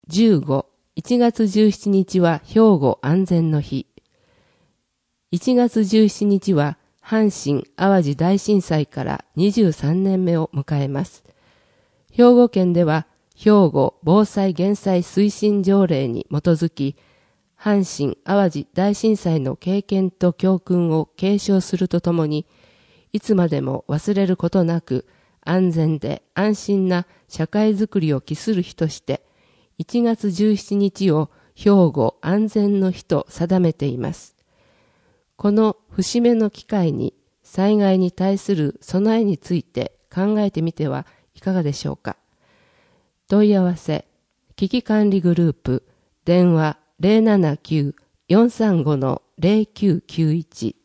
15、1月17日は兵庫安全の日。1月17日は阪神・淡路大震災から23年目を迎えます。兵庫県では兵庫防災減災推進条例に基づき、阪神・淡路大震災の経験と教訓を継承するとともに、いつまでも忘れることなく安全で安心な社会づくりを期する日として、1月17日を兵庫安全の日と定めています。この節目の機会に災害に対する備えについて考えてみてはいかがでしょうか。問い合わせ、危機管理グループ、電話 079-435-0991